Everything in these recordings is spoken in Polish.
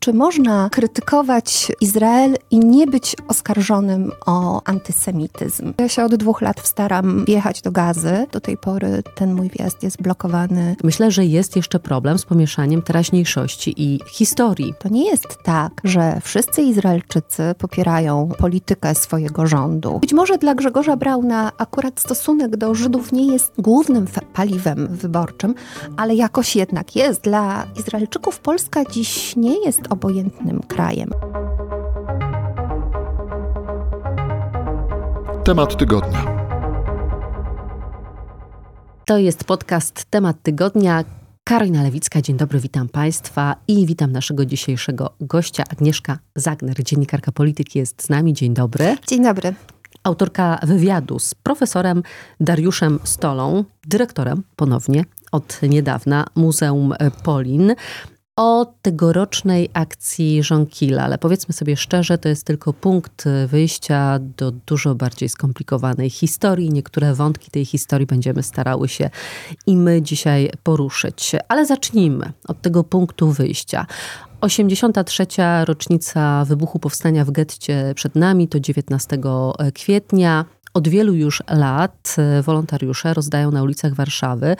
Czy można krytykować Izrael i nie być oskarżonym o antysemityzm? Ja się od 2 lat staram wjechać do Gazy. Do tej pory ten mój wjazd jest blokowany. Myślę, że jest jeszcze problem z pomieszaniem teraźniejszości i historii. To nie jest tak, że wszyscy Izraelczycy popierają politykę swojego rządu. Być może dla Grzegorza Brauna akurat stosunek do Żydów nie jest głównym paliwem wyborczym, ale jakoś jednak jest. Dla Izraelczyków Polska dziś nie jest obojętnym krajem. Temat tygodnia. To jest podcast Temat Tygodnia. Karolina Lewicka, dzień dobry, witam Państwa i witam naszego dzisiejszego gościa. Agnieszka Zagner, dziennikarka polityki, jest z nami. Dzień dobry. Dzień dobry. Autorka wywiadu z profesorem Dariuszem Stolą, dyrektorem ponownie od niedawna Muzeum Polin, o tegorocznej akcji Żonkila. Ale powiedzmy sobie szczerze, to jest tylko punkt wyjścia do dużo bardziej skomplikowanej historii. Niektóre wątki tej historii będziemy starały się i my dzisiaj poruszyć. Ale zacznijmy od tego punktu wyjścia. 83. rocznica wybuchu powstania w getcie przed nami, to 19 kwietnia. Od wielu już lat wolontariusze rozdają na ulicach Warszawy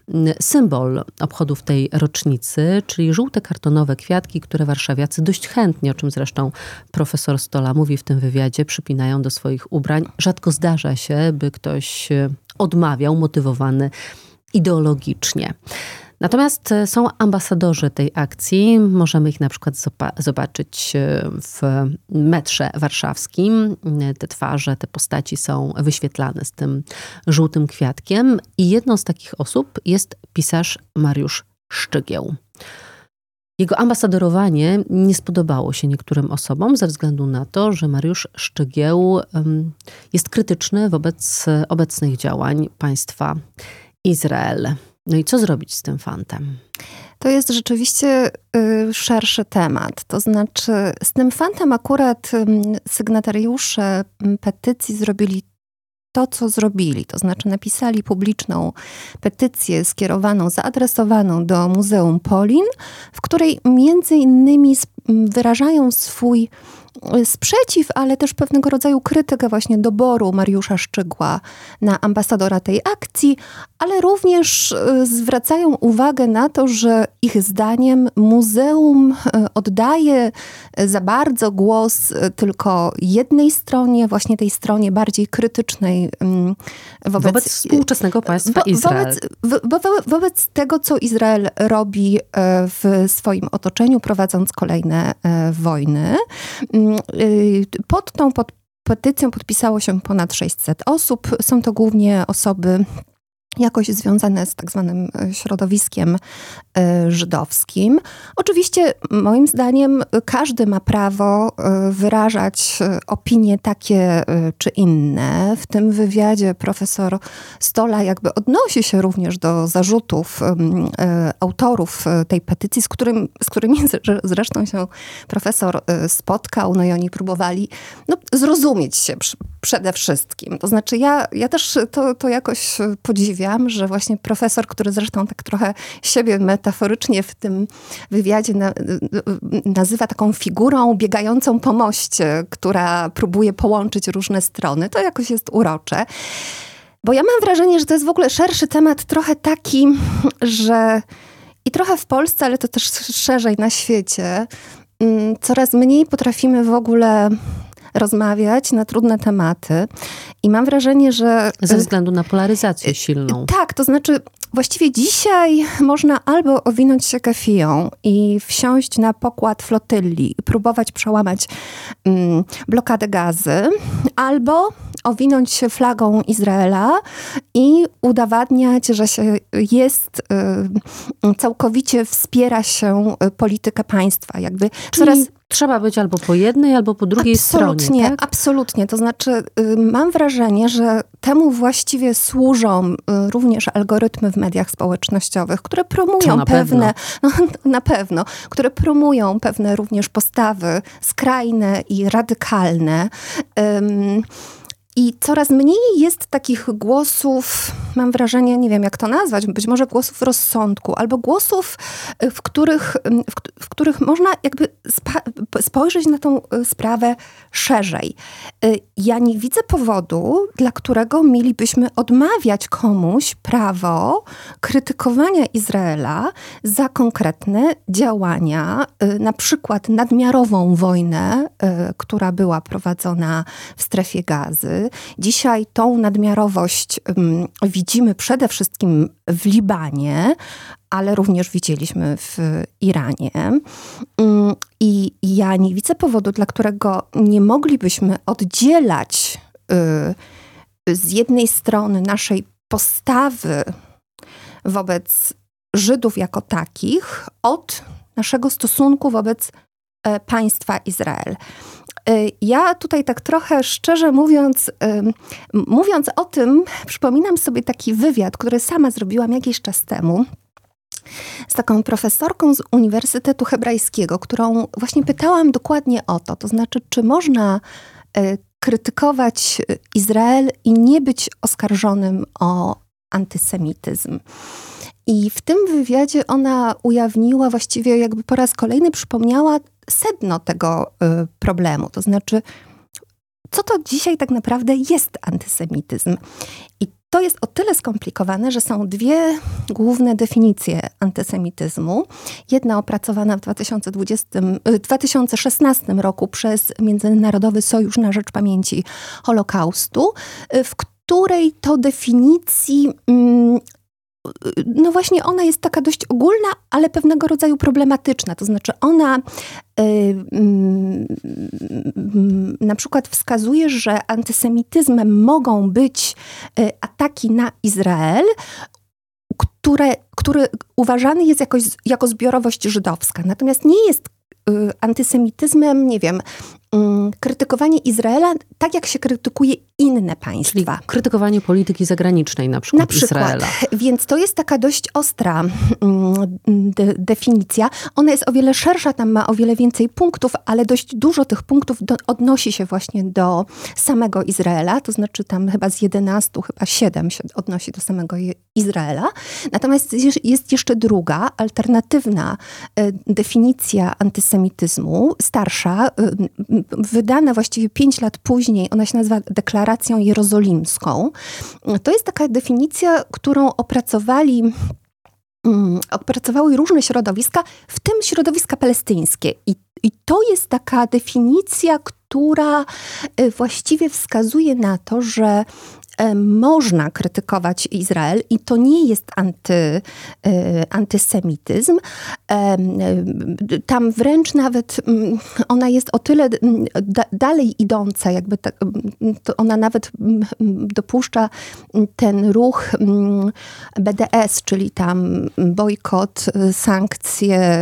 symbol obchodów tej rocznicy, czyli żółte kartonowe kwiatki, które warszawiacy dość chętnie, o czym zresztą profesor Stola mówi w tym wywiadzie, przypinają do swoich ubrań. Rzadko zdarza się, by ktoś odmawiał, motywowany ideologicznie. Natomiast są ambasadorzy tej akcji. Możemy ich na przykład zobaczyć w metrze warszawskim. Te twarze, te postaci są wyświetlane z tym żółtym kwiatkiem. I jedną z takich osób jest pisarz Mariusz Szczygieł. Jego ambasadorowanie nie spodobało się niektórym osobom ze względu na to, że Mariusz Szczygieł jest krytyczny wobec obecnych działań państwa Izrael. No i co zrobić z tym fantem? To jest rzeczywiście szerszy temat. To znaczy z tym fantem akurat sygnatariusze petycji zrobili to, co zrobili. To znaczy napisali publiczną petycję skierowaną, zaadresowaną do Muzeum Polin, w której między innymi wyrażają swój sprzeciw, ale też pewnego rodzaju krytykę właśnie doboru Mariusza Szczygła na ambasadora tej akcji, ale również zwracają uwagę na to, że ich zdaniem muzeum oddaje za bardzo głos tylko jednej stronie, właśnie tej stronie bardziej krytycznej wobec współczesnego państwa Izrael. Wobec tego, co Izrael robi w swoim otoczeniu, prowadząc kolejne wojny. Pod tą petycją podpisało się ponad 600 osób. Są to głównie osoby jakoś związane z tak zwanym środowiskiem żydowskim. Oczywiście moim zdaniem każdy ma prawo wyrażać opinie takie czy inne. W tym wywiadzie profesor Stola jakby odnosi się również do zarzutów autorów tej petycji, z którymi zresztą się profesor spotkał, no i oni próbowali zrozumieć się przede wszystkim. To znaczy ja też to jakoś podziwiam, że właśnie profesor, który zresztą tak trochę siebie metaforycznie w tym wywiadzie nazywa taką figurą biegającą po moście, która próbuje połączyć różne strony. To jakoś jest urocze. Bo ja mam wrażenie, że to jest w ogóle szerszy temat, trochę taki, że i trochę w Polsce, ale to też szerzej na świecie, coraz mniej potrafimy w ogóle rozmawiać na trudne tematy i mam wrażenie, że... Ze względu na polaryzację silną. Tak, to znaczy właściwie dzisiaj można albo owinąć się kefiją i wsiąść na pokład flotylli i próbować przełamać blokadę Gazy, albo owinąć się flagą Izraela i udowadniać, że się jest, całkowicie wspiera się politykę państwa. Jakby coraz... Trzeba być albo po jednej, albo po drugiej stronie. Tak? Absolutnie. To znaczy mam wrażenie, że temu właściwie służą również algorytmy w mediach społecznościowych, które promują które promują pewne również postawy skrajne i radykalne. I coraz mniej jest takich głosów mam wrażenie, nie wiem jak to nazwać, być może głosów rozsądku, albo głosów, w których można jakby spojrzeć na tą sprawę szerzej. Ja nie widzę powodu, dla którego mielibyśmy odmawiać komuś prawo krytykowania Izraela za konkretne działania, na przykład nadmiarową wojnę, która była prowadzona w strefie Gazy. Dzisiaj tą nadmiarowość widzimy przede wszystkim w Libanie, ale również widzieliśmy w Iranie. I ja nie widzę powodu, dla którego nie moglibyśmy oddzielać z jednej strony naszej postawy wobec Żydów jako takich od naszego stosunku wobec państwa Izrael. Ja tutaj tak trochę szczerze mówiąc o tym, przypominam sobie taki wywiad, który sama zrobiłam jakiś czas temu z taką profesorką z Uniwersytetu Hebrajskiego, którą właśnie pytałam dokładnie o to. To znaczy, czy można krytykować Izrael i nie być oskarżonym o antysemityzm. I w tym wywiadzie ona ujawniła, właściwie jakby po raz kolejny przypomniała sedno tego problemu. To znaczy, co to dzisiaj tak naprawdę jest antysemityzm? I to jest o tyle skomplikowane, że są dwie główne definicje antysemityzmu. Jedna opracowana w 2016 roku przez Międzynarodowy Sojusz na Rzecz Pamięci Holokaustu, w której to definicji no właśnie ona jest taka dość ogólna, ale pewnego rodzaju problematyczna. To znaczy ona na przykład wskazuje, że antysemityzmem mogą być ataki na Izrael, który uważany jest jako zbiorowość żydowska. Natomiast nie jest antysemityzmem, nie wiem, krytykowanie Izraela tak, jak się krytykuje inne państwa. Czyli krytykowanie polityki zagranicznej na przykład Izraela. Więc to jest taka dość ostra definicja. Ona jest o wiele szersza, tam ma o wiele więcej punktów, ale dość dużo tych punktów odnosi się właśnie do samego Izraela. To znaczy tam chyba z 11, chyba 7 się odnosi do samego Izraela. Natomiast jest jeszcze druga, alternatywna definicja antysemityzmu, starsza, wydana właściwie 5 lat później. Ona się nazywa Deklaracją Jerozolimską. To jest taka definicja, którą opracowały różne środowiska, w tym środowiska palestyńskie. I to jest taka definicja, która właściwie wskazuje na to, że można krytykować Izrael i to nie jest antysemityzm. Tam wręcz nawet ona jest o tyle dalej idąca, jakby to ona nawet dopuszcza ten ruch BDS, czyli tam bojkot, sankcje,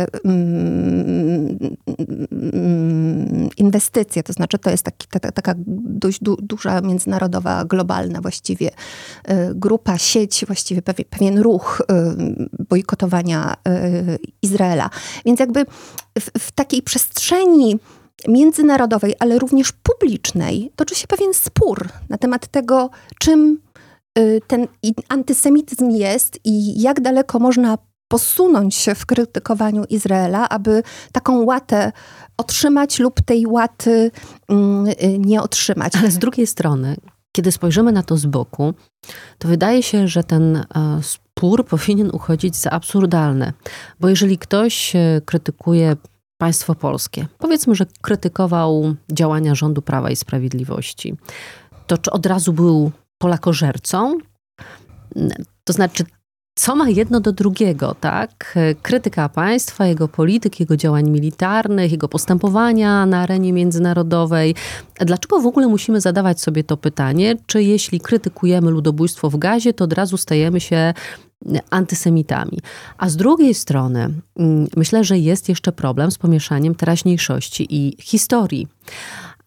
inwestycje. To znaczy to jest taka dość duża międzynarodowa, globalna właściwie grupa, sieć, właściwie pewien ruch bojkotowania Izraela. Więc jakby w takiej przestrzeni międzynarodowej, ale również publicznej toczy się pewien spór na temat tego, czym ten antysemityzm jest i jak daleko można posunąć się w krytykowaniu Izraela, aby taką łatę otrzymać lub tej łaty nie otrzymać. Ale z drugiej strony, kiedy spojrzymy na to z boku, to wydaje się, że ten spór powinien uchodzić za absurdalny. Bo jeżeli ktoś krytykuje państwo polskie, powiedzmy, że krytykował działania rządu Prawa i Sprawiedliwości, to czy od razu był Polakożercą? To znaczy, co ma jedno do drugiego, tak? Krytyka państwa, jego polityk, jego działań militarnych, jego postępowania na arenie międzynarodowej. Dlaczego w ogóle musimy zadawać sobie to pytanie, czy jeśli krytykujemy ludobójstwo w Gazie, to od razu stajemy się antysemitami? A z drugiej strony myślę, że jest jeszcze problem z pomieszaniem teraźniejszości i historii.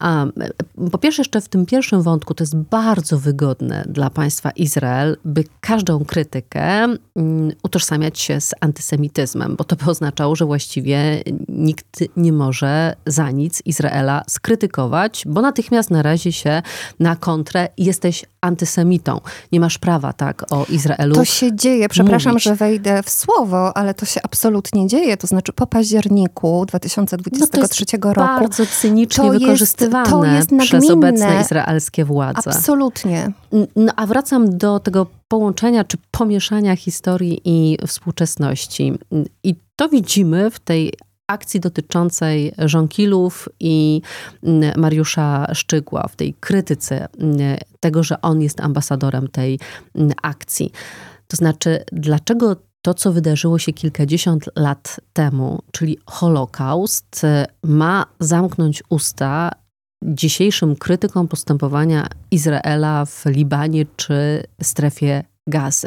Po pierwsze, jeszcze w tym pierwszym wątku to jest bardzo wygodne dla państwa Izrael, by każdą krytykę utożsamiać się z antysemityzmem, bo to by oznaczało, że właściwie nikt nie może za nic Izraela skrytykować, bo natychmiast narazi się na kontrę: jesteś antysemitą. Nie masz prawa tak o Izraelu To się dzieje, przepraszam, mówić. że wejdę w słowo, ale to się absolutnie dzieje. To znaczy po październiku 2023 roku. Bardzo cynicznie wykorzystywane to jest przez nagminne. obecne izraelskie władze. Absolutnie. No a wracam do tego połączenia czy pomieszania historii i współczesności. I to widzimy w tej akcji dotyczącej Żonkilów i Mariusza Szczygła, w tej krytyce tego, że on jest ambasadorem tej akcji. To znaczy, dlaczego to, co wydarzyło się kilkadziesiąt lat temu, czyli Holokaust, ma zamknąć usta dzisiejszym krytykom postępowania Izraela w Libanie czy strefie Gazy?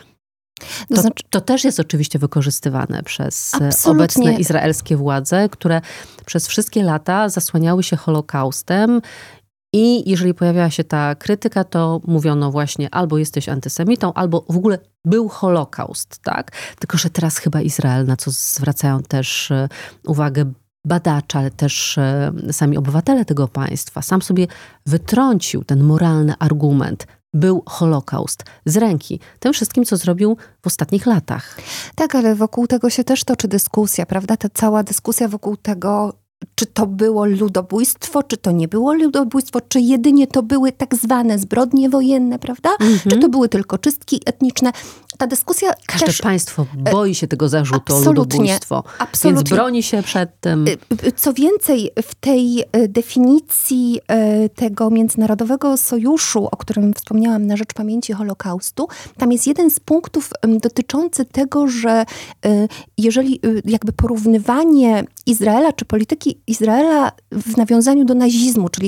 To też jest oczywiście wykorzystywane przez obecne izraelskie władze, które przez wszystkie lata zasłaniały się Holokaustem. I jeżeli pojawiała się ta krytyka, to mówiono właśnie: albo jesteś antysemitą, albo w ogóle był Holokaust, tak? Tylko że teraz chyba Izrael, na co zwracają też uwagę badacze, ale też sami obywatele tego państwa, sam sobie wytrącił ten moralny argument: był Holokaust z ręki. Tym wszystkim, co zrobił w ostatnich latach. Tak, ale wokół tego się też toczy dyskusja, prawda? Ta cała dyskusja wokół tego, czy to było ludobójstwo, czy to nie było ludobójstwo, czy jedynie to były tak zwane zbrodnie wojenne, prawda? Czy to były tylko czystki etniczne. Ta dyskusja Każde też państwo boi się tego zarzutu o ludobójstwo, więc broni się przed tym. Co więcej, w tej definicji tego międzynarodowego sojuszu, o którym wspomniałam, na rzecz pamięci Holokaustu, tam jest jeden z punktów dotyczący tego, że jeżeli jakby porównywanie Izraela czy polityki Izraela w nawiązaniu do nazizmu, czyli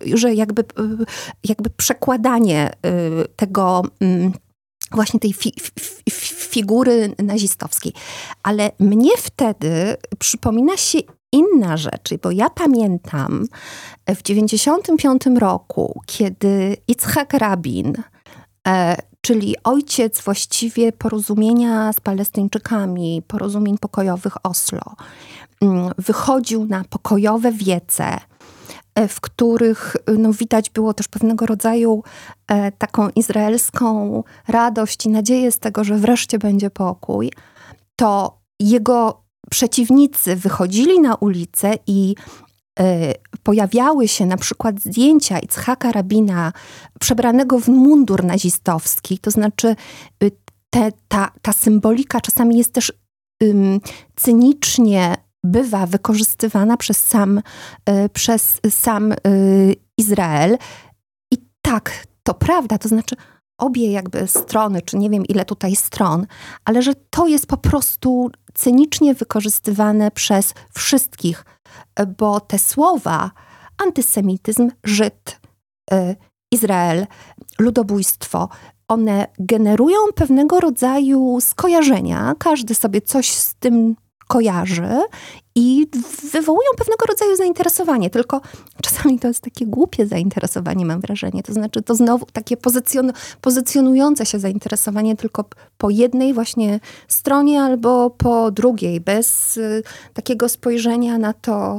jakby przekładanie tego właśnie tej figury nazistowskiej. Ale mnie wtedy przypomina się inna rzecz, bo ja pamiętam w 1995 roku, kiedy Yitzhak Rabin, czyli ojciec właściwie porozumienia z Palestyńczykami, porozumień pokojowych Oslo, wychodził na pokojowe wiece, w których widać było też pewnego rodzaju taką izraelską radość i nadzieję z tego, że wreszcie będzie pokój, to jego przeciwnicy wychodzili na ulicę i pojawiały się na przykład zdjęcia Yitzhaka Rabina przebranego w mundur nazistowski, to znaczy ta symbolika czasami jest też cynicznie bywa wykorzystywana przez sam Izrael. I tak, to prawda, to znaczy obie jakby strony, czy nie wiem ile tutaj stron, ale że to jest po prostu cynicznie wykorzystywane przez wszystkich, bo te słowa antysemityzm, Żyd, Izrael, ludobójstwo, one generują pewnego rodzaju skojarzenia. Każdy sobie coś z tym kojarzy i wywołują pewnego rodzaju zainteresowanie. Tylko czasami to jest takie głupie zainteresowanie, mam wrażenie. To znaczy to znowu takie pozycjonujące się zainteresowanie tylko po jednej właśnie stronie albo po drugiej, bez takiego spojrzenia na to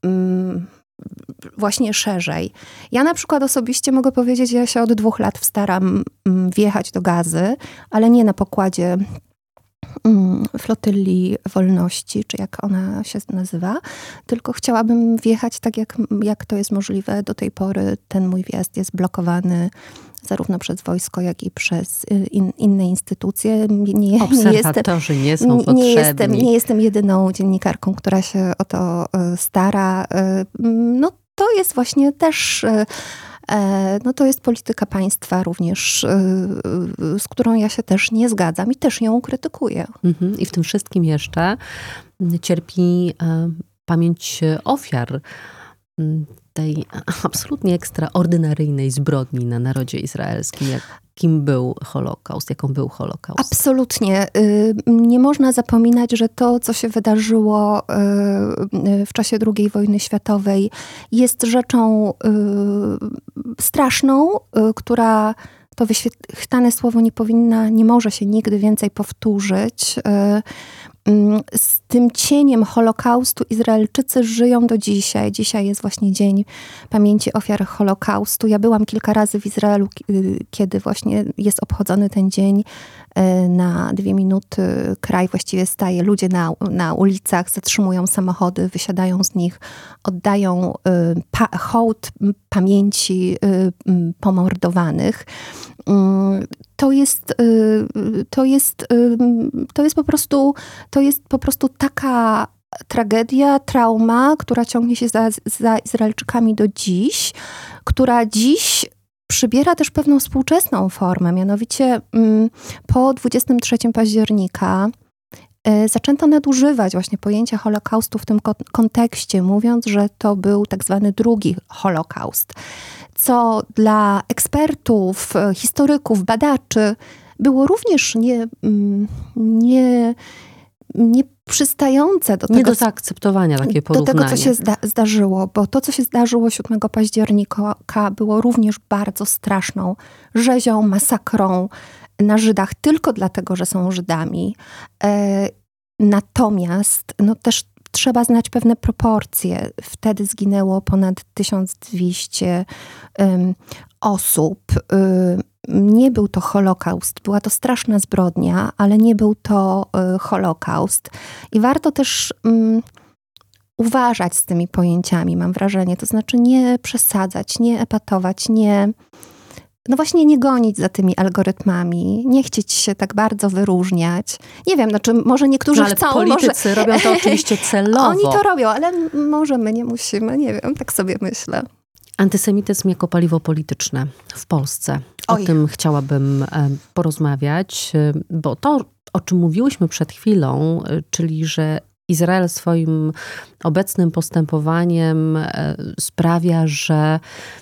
właśnie szerzej. Ja na przykład osobiście mogę powiedzieć, że ja się od 2 lat staram wjechać do Gazy, ale nie na pokładzie Flotylli Wolności, czy jak ona się nazywa, tylko chciałabym wjechać tak, jak to jest możliwe. Do tej pory ten mój wjazd jest blokowany zarówno przez wojsko, jak i przez inne instytucje. Obserwatorzy nie są potrzebni. Nie jestem jedyną dziennikarką, która się o to stara. No to jest właśnie też... No to jest polityka państwa również, z którą ja się też nie zgadzam i też ją krytykuję. I w tym wszystkim jeszcze cierpi pamięć ofiar tej absolutnie ekstraordynaryjnej zbrodni na narodzie izraelskim, jakim był Holokaust, jaką był Holokaust. Absolutnie. Nie można zapominać, że to, co się wydarzyło w czasie II wojny światowej, jest rzeczą straszną, która, to wyświetlane słowo nie może się nigdy więcej powtórzyć. Z tym cieniem Holokaustu Izraelczycy żyją do dzisiaj. Dzisiaj jest właśnie Dzień Pamięci Ofiar Holokaustu. Ja byłam kilka razy w Izraelu, kiedy właśnie jest obchodzony ten dzień. Na 2 minuty kraj właściwie staje. Ludzie na ulicach zatrzymują samochody, wysiadają z nich, oddają hołd pamięci pomordowanych. To jest po prostu taka tragedia, trauma, która ciągnie się za Izraelczykami do dziś, która dziś przybiera też pewną współczesną formę. Mianowicie po 23 października zaczęto nadużywać właśnie pojęcia Holokaustu w tym kontekście, mówiąc, że to był tak zwany drugi Holokaust, co dla ekspertów, historyków, badaczy było również nie przystające do tego. Nie do zaakceptowania takie porównanie. Do tego, co się zdarzyło, bo to, co się zdarzyło 7 października było również bardzo straszną rzezią, masakrą na Żydach tylko dlatego, że są Żydami. Natomiast też trzeba znać pewne proporcje. Wtedy zginęło ponad 1200 osób. Nie był to Holokaust. Była to straszna zbrodnia, ale nie był to Holokaust. I warto też uważać z tymi pojęciami, mam wrażenie. To znaczy nie przesadzać, nie epatować, właśnie nie gonić za tymi algorytmami, nie chcieć się tak bardzo wyróżniać. Nie wiem, może niektórzy ale chcą. Politycy robią to oczywiście celowo. Oni to robią, ale może my nie musimy, nie wiem, tak sobie myślę. Antysemityzm jako paliwo polityczne w Polsce. O tym chciałabym porozmawiać, bo to, o czym mówiłyśmy przed chwilą, czyli że Izrael swoim obecnym postępowaniem sprawia, że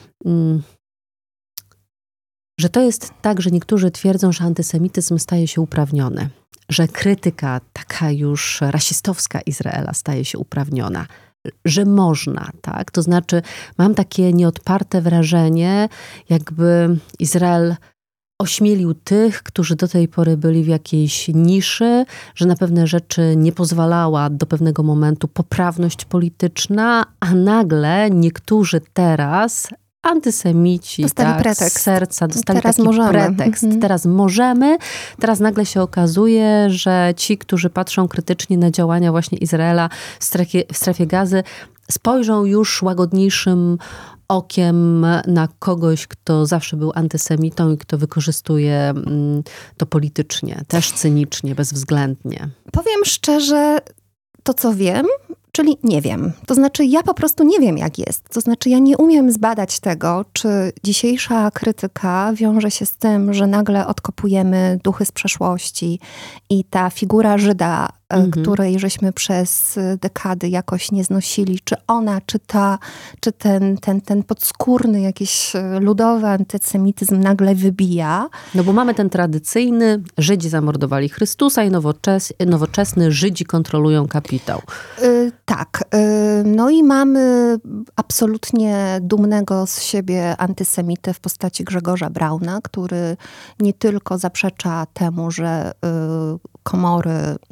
to jest tak, że niektórzy twierdzą, że antysemityzm staje się uprawniony, że krytyka taka już rasistowska Izraela staje się uprawniona, że można, tak? To znaczy mam takie nieodparte wrażenie, jakby Izrael ośmielił tych, którzy do tej pory byli w jakiejś niszy, że na pewne rzeczy nie pozwalała do pewnego momentu poprawność polityczna, a nagle niektórzy teraz antysemici, dostali pretekst. Z serca dostali teraz taki możemy. pretekst. Teraz możemy. Teraz nagle się okazuje, że ci, którzy patrzą krytycznie na działania właśnie Izraela w strefie Gazy, spojrzą już łagodniejszym okiem na kogoś, kto zawsze był antysemitą i kto wykorzystuje to politycznie, też cynicznie, bezwzględnie. Powiem szczerze, to co wiem, czyli nie wiem. To znaczy ja po prostu nie wiem, jak jest. To znaczy ja nie umiem zbadać tego, czy dzisiejsza krytyka wiąże się z tym, że nagle odkopujemy duchy z przeszłości i ta figura Żyda, której żeśmy przez dekady jakoś nie znosili, czy ona, czy ten podskórny jakiś ludowy antysemityzm nagle wybija. No bo mamy ten tradycyjny, Żydzi zamordowali Chrystusa i nowoczesny Żydzi kontrolują kapitał. Tak. No i mamy absolutnie dumnego z siebie antysemitę w postaci Grzegorza Brauna, który nie tylko zaprzecza temu, że komory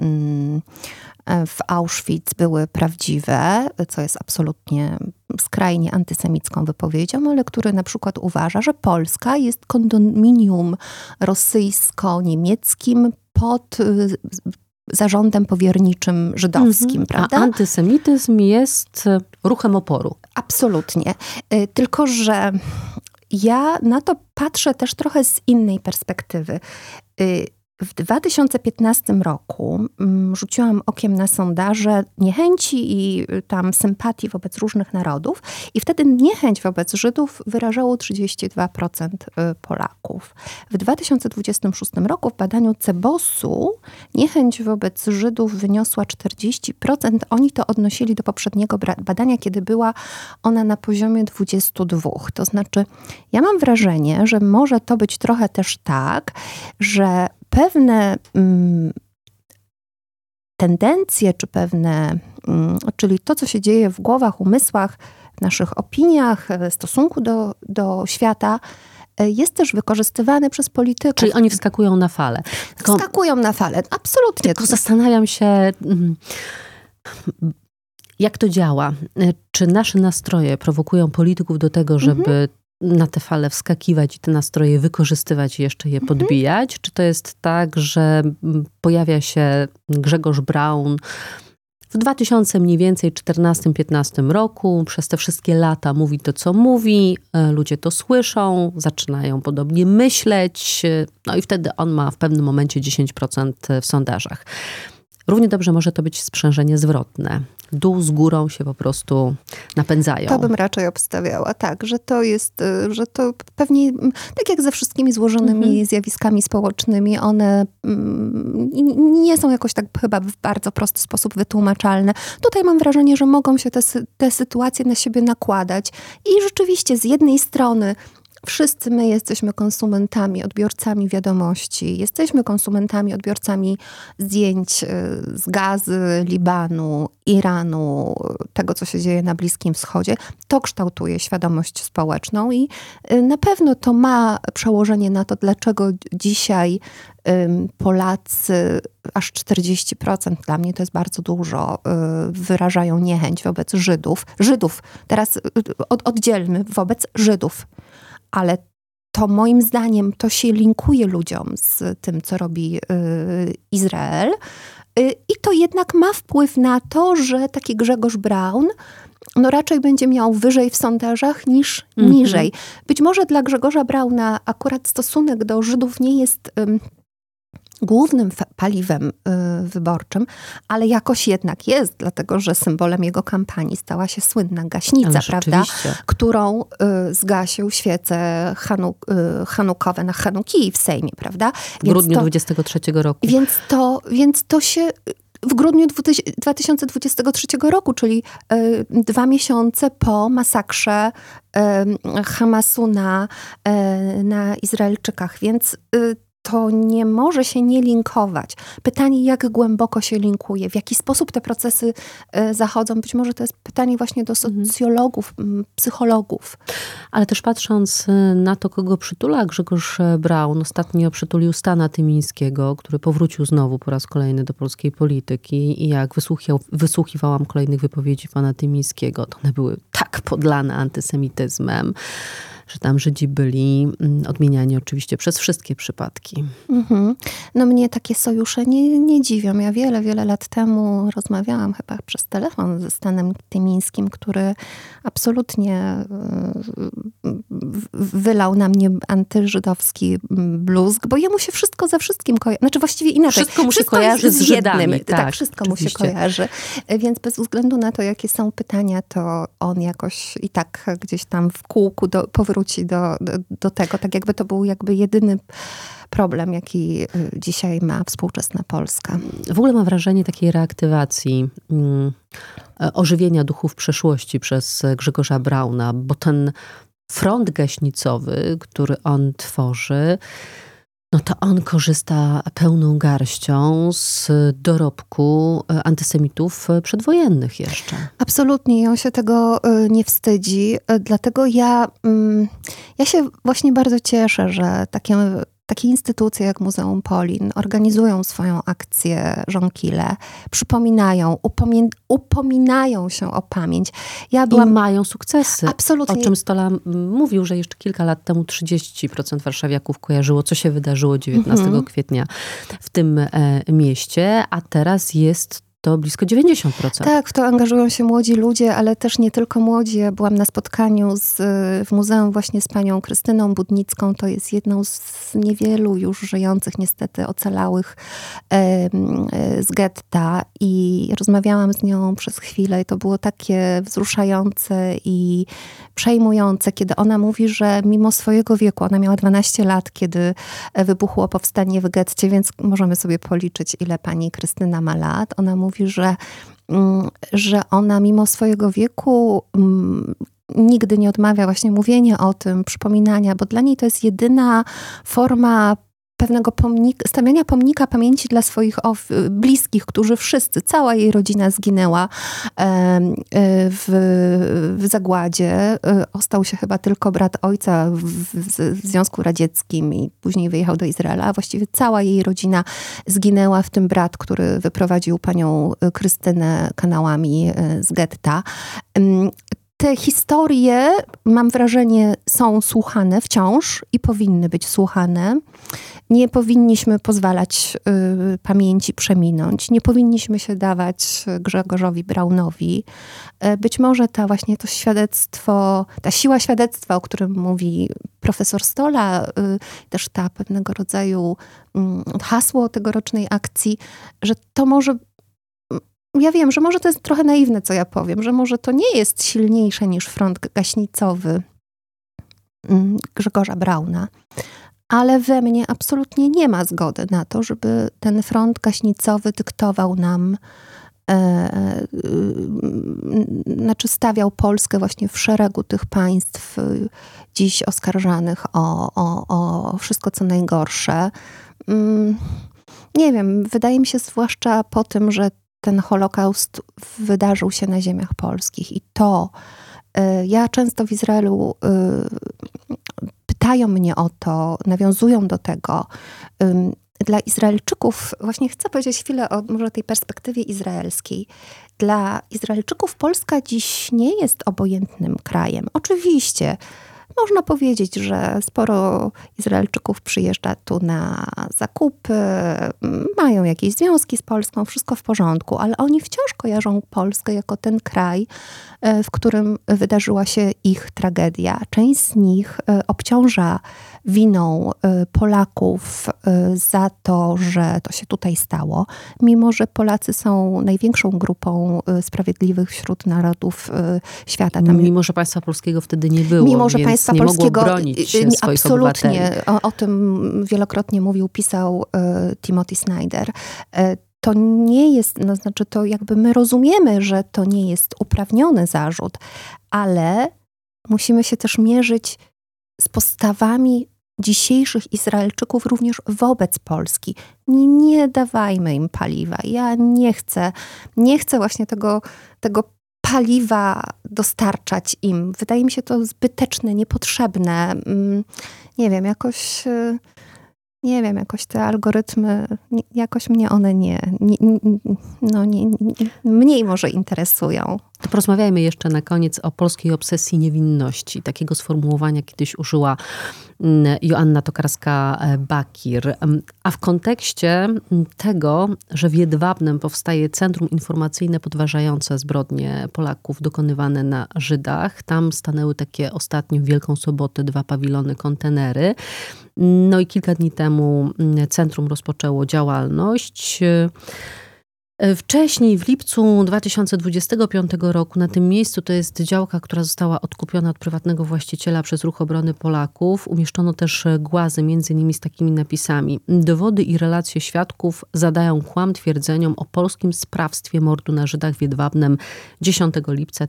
w Auschwitz były prawdziwe, co jest absolutnie skrajnie antysemicką wypowiedzią, ale który na przykład uważa, że Polska jest kondominium rosyjsko-niemieckim pod zarządem powierniczym żydowskim, prawda? A antysemityzm jest ruchem oporu. Absolutnie. Tylko że ja na to patrzę też trochę z innej perspektywy. W 2015 roku rzuciłam okiem na sondaże niechęci i tam sympatii wobec różnych narodów i wtedy niechęć wobec Żydów wyrażało 32% Polaków. W 2026 roku w badaniu Cebosu niechęć wobec Żydów wyniosła 40%. Oni to odnosili do poprzedniego badania, kiedy była ona na poziomie 22%. To znaczy, ja mam wrażenie, że może to być trochę też tak, że pewne tendencje, czy czyli to, co się dzieje w głowach, umysłach, w naszych opiniach, w stosunku do świata, jest też wykorzystywane przez polityków. Czyli oni wskakują na falę. Wskakują na falę, absolutnie. Tylko zastanawiam się, jak to działa. Czy nasze nastroje prowokują polityków do tego, żeby na te fale wskakiwać i te nastroje wykorzystywać i jeszcze je podbijać? Czy to jest tak, że pojawia się Grzegorz Braun w 2000 mniej więcej 14-15 roku, przez te wszystkie lata mówi to, co mówi, ludzie to słyszą, zaczynają podobnie myśleć, no i wtedy on ma w pewnym momencie 10% w sondażach. Równie dobrze może to być sprzężenie zwrotne. Dół z górą się po prostu napędzają. To bym raczej obstawiała, tak, że to pewnie, tak jak ze wszystkimi złożonymi zjawiskami społecznymi, one nie są jakoś tak chyba w bardzo prosty sposób wytłumaczalne. Tutaj mam wrażenie, że mogą się te sytuacje na siebie nakładać i rzeczywiście z jednej strony wszyscy my jesteśmy konsumentami, odbiorcami wiadomości. Jesteśmy konsumentami, odbiorcami zdjęć z Gazy, Libanu, Iranu, tego, co się dzieje na Bliskim Wschodzie. To kształtuje świadomość społeczną i na pewno to ma przełożenie na to, dlaczego dzisiaj Polacy, aż 40%, dla mnie to jest bardzo dużo, wyrażają niechęć wobec Żydów. Teraz oddzielmy, wobec Żydów. Ale to moim zdaniem to się linkuje ludziom z tym, co robi Izrael. I to jednak ma wpływ na to, że taki Grzegorz Braun raczej będzie miał wyżej w sondażach niż niżej. Być może dla Grzegorza Brauna akurat stosunek do Żydów nie jest głównym paliwem wyborczym, ale jakoś jednak jest, dlatego że symbolem jego kampanii stała się słynna gaśnica, prawda? Którą zgasił świece hanukowe na Chanukii w Sejmie, prawda? W grudniu 23 roku. Więc to się w grudniu 2023 roku, czyli 2 miesiące po masakrze Hamasu na Izraelczykach, więc to nie może się nie linkować. Pytanie, jak głęboko się linkuje, w jaki sposób te procesy zachodzą. Być może to jest pytanie właśnie do socjologów, psychologów. Ale też patrząc na to, kogo przytula Grzegorz Braun, ostatnio przytulił Stana Tymińskiego, który powrócił znowu po raz kolejny do polskiej polityki i jak wysłuchiwałam kolejnych wypowiedzi pana Tymińskiego, to one były tak podlane antysemityzmem, że tam Żydzi byli odmieniani oczywiście przez wszystkie przypadki. No mnie takie sojusze nie dziwią. Ja wiele lat temu rozmawiałam chyba przez telefon ze Stanem Tymińskim, który absolutnie wylał na mnie antyżydowski bluzg, bo jemu się wszystko ze wszystkim kojarzy. Znaczy właściwie inaczej. Wszystko mu się kojarzy z Żydami. Tak, wszystko mu się kojarzy. Więc bez względu na to, jakie są pytania, to on jakoś i tak gdzieś tam w kółku powróci do tego, tak jakby to był jedyny problem, jaki dzisiaj ma współczesna Polska. W ogóle mam wrażenie takiej reaktywacji, ożywienia duchów przeszłości przez Grzegorza Brauna, bo ten front gaśnicowy, który on tworzy, no to on korzysta pełną garścią z dorobku antysemitów przedwojennych jeszcze. Absolutnie, i on się tego nie wstydzi. Dlatego ja się właśnie bardzo cieszę, że takie instytucje jak Muzeum Polin organizują swoją akcję Żonkile, przypominają, upominają się o pamięć. I mają sukcesy. Absolutnie. O czym Stola mówił, że jeszcze kilka lat temu 30% warszawiaków kojarzyło, co się wydarzyło 19 kwietnia w tym mieście, a teraz jest to blisko 90%. Tak, w to angażują się młodzi ludzie, ale też nie tylko młodzi. Ja byłam na spotkaniu w muzeum właśnie z panią Krystyną Budnicką. To jest jedną z niewielu już żyjących, niestety ocalałych z getta. I rozmawiałam z nią przez chwilę i to było takie wzruszające i przejmujące, kiedy ona mówi, że mimo swojego wieku, ona miała 12 lat, kiedy wybuchło powstanie w getcie, więc możemy sobie policzyć, ile pani Krystyna ma lat. Ona mówi, że ona mimo swojego wieku nigdy nie odmawia właśnie mówienia o tym, przypominania, bo dla niej to jest jedyna forma pewnego stawiania pomnika pamięci dla swoich bliskich, którzy wszyscy, cała jej rodzina zginęła w zagładzie. Ostał się chyba tylko brat ojca w Związku Radzieckim i później wyjechał do Izraela. Właściwie cała jej rodzina zginęła, w tym brat, który wyprowadził panią Krystynę kanałami z getta. Te historie, mam wrażenie, są słuchane wciąż i powinny być słuchane. Nie powinniśmy pozwalać pamięci przeminąć. Nie powinniśmy się dawać Grzegorzowi Braunowi. Być może to świadectwo, ta siła świadectwa, o którym mówi profesor Stola, też ta pewnego rodzaju hasło tegorocznej akcji, że to może... Ja wiem, że może to jest trochę naiwne, co ja powiem, że może to nie jest silniejsze niż front gaśnicowy Grzegorza Brauna, ale we mnie absolutnie nie ma zgody na to, żeby ten front gaśnicowy dyktował nam, stawiał Polskę właśnie w szeregu tych państw dziś oskarżanych o wszystko, co najgorsze. Nie wiem, wydaje mi się zwłaszcza po tym, że ten Holokaust wydarzył się na ziemiach polskich i to ja często w Izraelu pytają mnie o to, nawiązują do tego. Dla Izraelczyków, właśnie chcę powiedzieć chwilę o może tej perspektywie izraelskiej. Dla Izraelczyków Polska dziś nie jest obojętnym krajem. Oczywiście można powiedzieć, że sporo Izraelczyków przyjeżdża tu na zakupy, mają jakieś związki z Polską, wszystko w porządku, ale oni wciąż kojarzą Polskę jako ten kraj, w którym wydarzyła się ich tragedia. Część z nich obciąża winą Polaków za to, że to się tutaj stało, mimo że Polacy są największą grupą sprawiedliwych wśród narodów świata. Mimo że państwa polskiego wtedy nie było, mimo że państwa nie polskiego mogło bronić swoich absolutnie. obywateli. O tym wielokrotnie pisał Timothy Snyder. To nie jest, to jakby my rozumiemy, że to nie jest uprawniony zarzut, ale musimy się też mierzyć z postawami dzisiejszych Izraelczyków również wobec Polski. Nie dawajmy im paliwa. Ja nie chcę właśnie tego paliwa dostarczać im. Wydaje mi się to zbyteczne, niepotrzebne. Nie wiem, jakoś te algorytmy, jakoś mnie one mniej może interesują. To porozmawiajmy jeszcze na koniec o polskiej obsesji niewinności. Takiego sformułowania kiedyś użyła Joanna Tokarska-Bakir. A w kontekście tego, że w Jedwabnem powstaje centrum informacyjne podważające zbrodnie Polaków dokonywane na Żydach. Tam stanęły takie ostatnio w Wielką Sobotę 2 pawilony, kontenery. No i kilka dni temu centrum rozpoczęło działalność. Wcześniej, w lipcu 2025 roku, na tym miejscu, to jest działka, która została odkupiona od prywatnego właściciela przez Ruch Obrony Polaków. Umieszczono też głazy, między innymi z takimi napisami. Dowody i relacje świadków zadają kłam twierdzeniom o polskim sprawstwie mordu na Żydach w Jedwabnem 10 lipca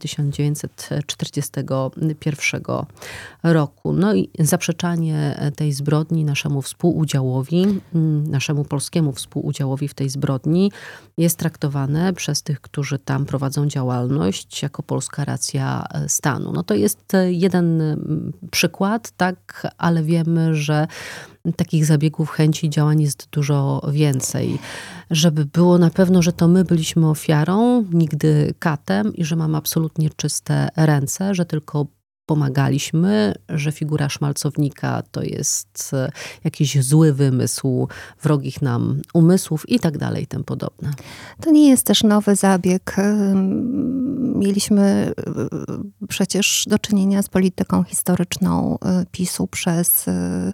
1941 roku. No i zaprzeczanie tej zbrodni naszemu współudziałowi, naszemu polskiemu współudziałowi w tej zbrodni jest traktowane przez tych, którzy tam prowadzą działalność, jako polska racja stanu. No to jest jeden przykład, tak, ale wiemy, że takich zabiegów, chęci, działań jest dużo więcej. Żeby było na pewno, że to my byliśmy ofiarą, nigdy katem i że mamy absolutnie czyste ręce, że tylko pomagaliśmy, że figura szmalcownika to jest jakiś zły wymysł wrogich nam umysłów i tak dalej, i tym podobne. To nie jest też nowy zabieg. Mieliśmy przecież do czynienia z polityką historyczną PiS-u przez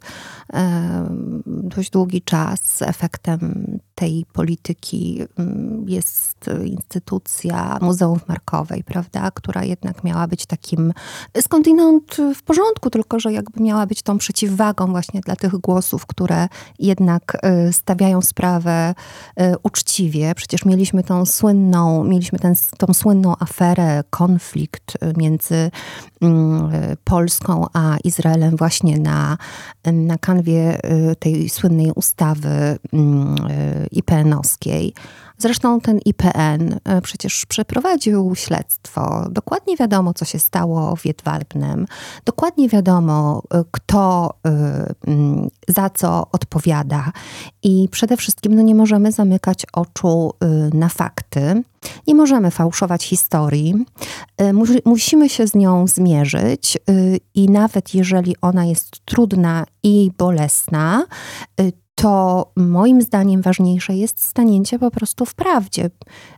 dość długi czas. Efektem tej polityki jest instytucja Muzeów Markowej, prawda, która jednak miała być takim skądinąd w porządku, tylko że jakby miała być tą przeciwwagą właśnie dla tych głosów, które jednak stawiają sprawę uczciwie. Przecież mieliśmy tą słynną aferę, konflikt między Polską a Izraelem właśnie na kanwie tej słynnej ustawy IPN-owskiej. Zresztą ten IPN przecież przeprowadził śledztwo. Dokładnie wiadomo, co się stało w Jedwabnem. Dokładnie wiadomo, kto za co odpowiada. I przede wszystkim nie możemy zamykać oczu na fakty. Nie możemy fałszować historii. Musimy się z nią zmierzyć i nawet jeżeli ona jest trudna i bolesna, to moim zdaniem ważniejsze jest stanięcie po prostu w prawdzie.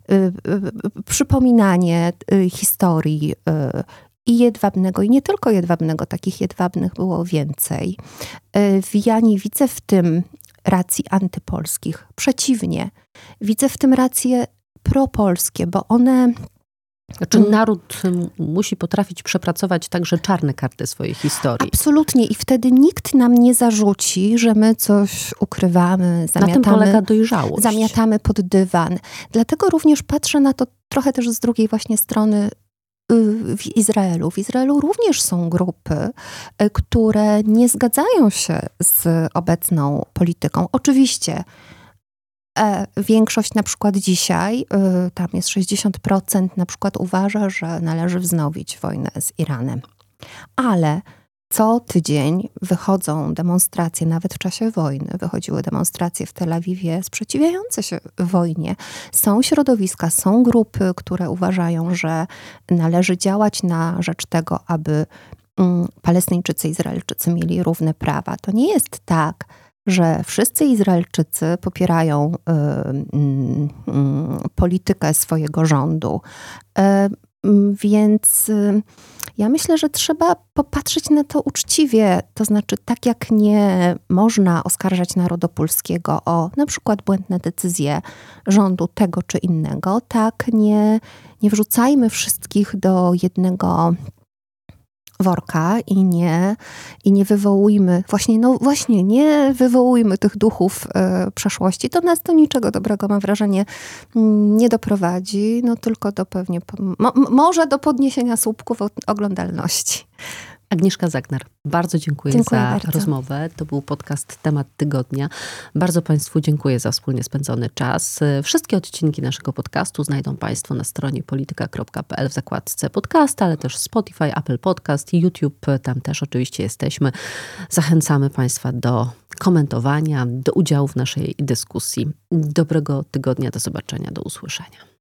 Przypominanie historii i Jedwabnego, i nie tylko Jedwabnego, takich Jedwabnych było więcej. Ja nie widzę w tym racji antypolskich. Przeciwnie, widzę w tym racje propolskie, bo one... Znaczy naród musi potrafić przepracować także czarne karty swojej historii. Absolutnie. I wtedy nikt nam nie zarzuci, że my coś ukrywamy, zamiatamy. Na tym polega dojrzałość. Zamiatamy pod dywan. Dlatego również patrzę na to trochę też z drugiej właśnie strony w Izraelu. W Izraelu również są grupy, które nie zgadzają się z obecną polityką. Oczywiście większość na przykład dzisiaj, tam jest 60% na przykład uważa, że należy wznowić wojnę z Iranem. Ale co tydzień wychodzą demonstracje, nawet w czasie wojny wychodziły demonstracje w Tel Awiwie sprzeciwiające się wojnie. Są środowiska, są grupy, które uważają, że należy działać na rzecz tego, aby Palestyńczycy i Izraelczycy mieli równe prawa. To nie jest tak, że wszyscy Izraelczycy popierają politykę swojego rządu. Więc ja myślę, że trzeba popatrzeć na to uczciwie. To znaczy, tak jak nie można oskarżać narodu polskiego o na przykład błędne decyzje rządu tego czy innego, tak nie wrzucajmy wszystkich do jednego worka i nie wywołujmy, nie wywołujmy tych duchów przeszłości. To nas do niczego dobrego, mam wrażenie, nie doprowadzi, tylko do pewnie, może do podniesienia słupków oglądalności. Agnieszka Zagnar, bardzo dziękuję za rozmowę. To był podcast Temat Tygodnia. Bardzo Państwu dziękuję za wspólnie spędzony czas. Wszystkie odcinki naszego podcastu znajdą Państwo na stronie polityka.pl w zakładce podcast, ale też Spotify, Apple Podcast i YouTube. Tam też oczywiście jesteśmy. Zachęcamy Państwa do komentowania, do udziału w naszej dyskusji. Dobrego tygodnia, do zobaczenia, do usłyszenia.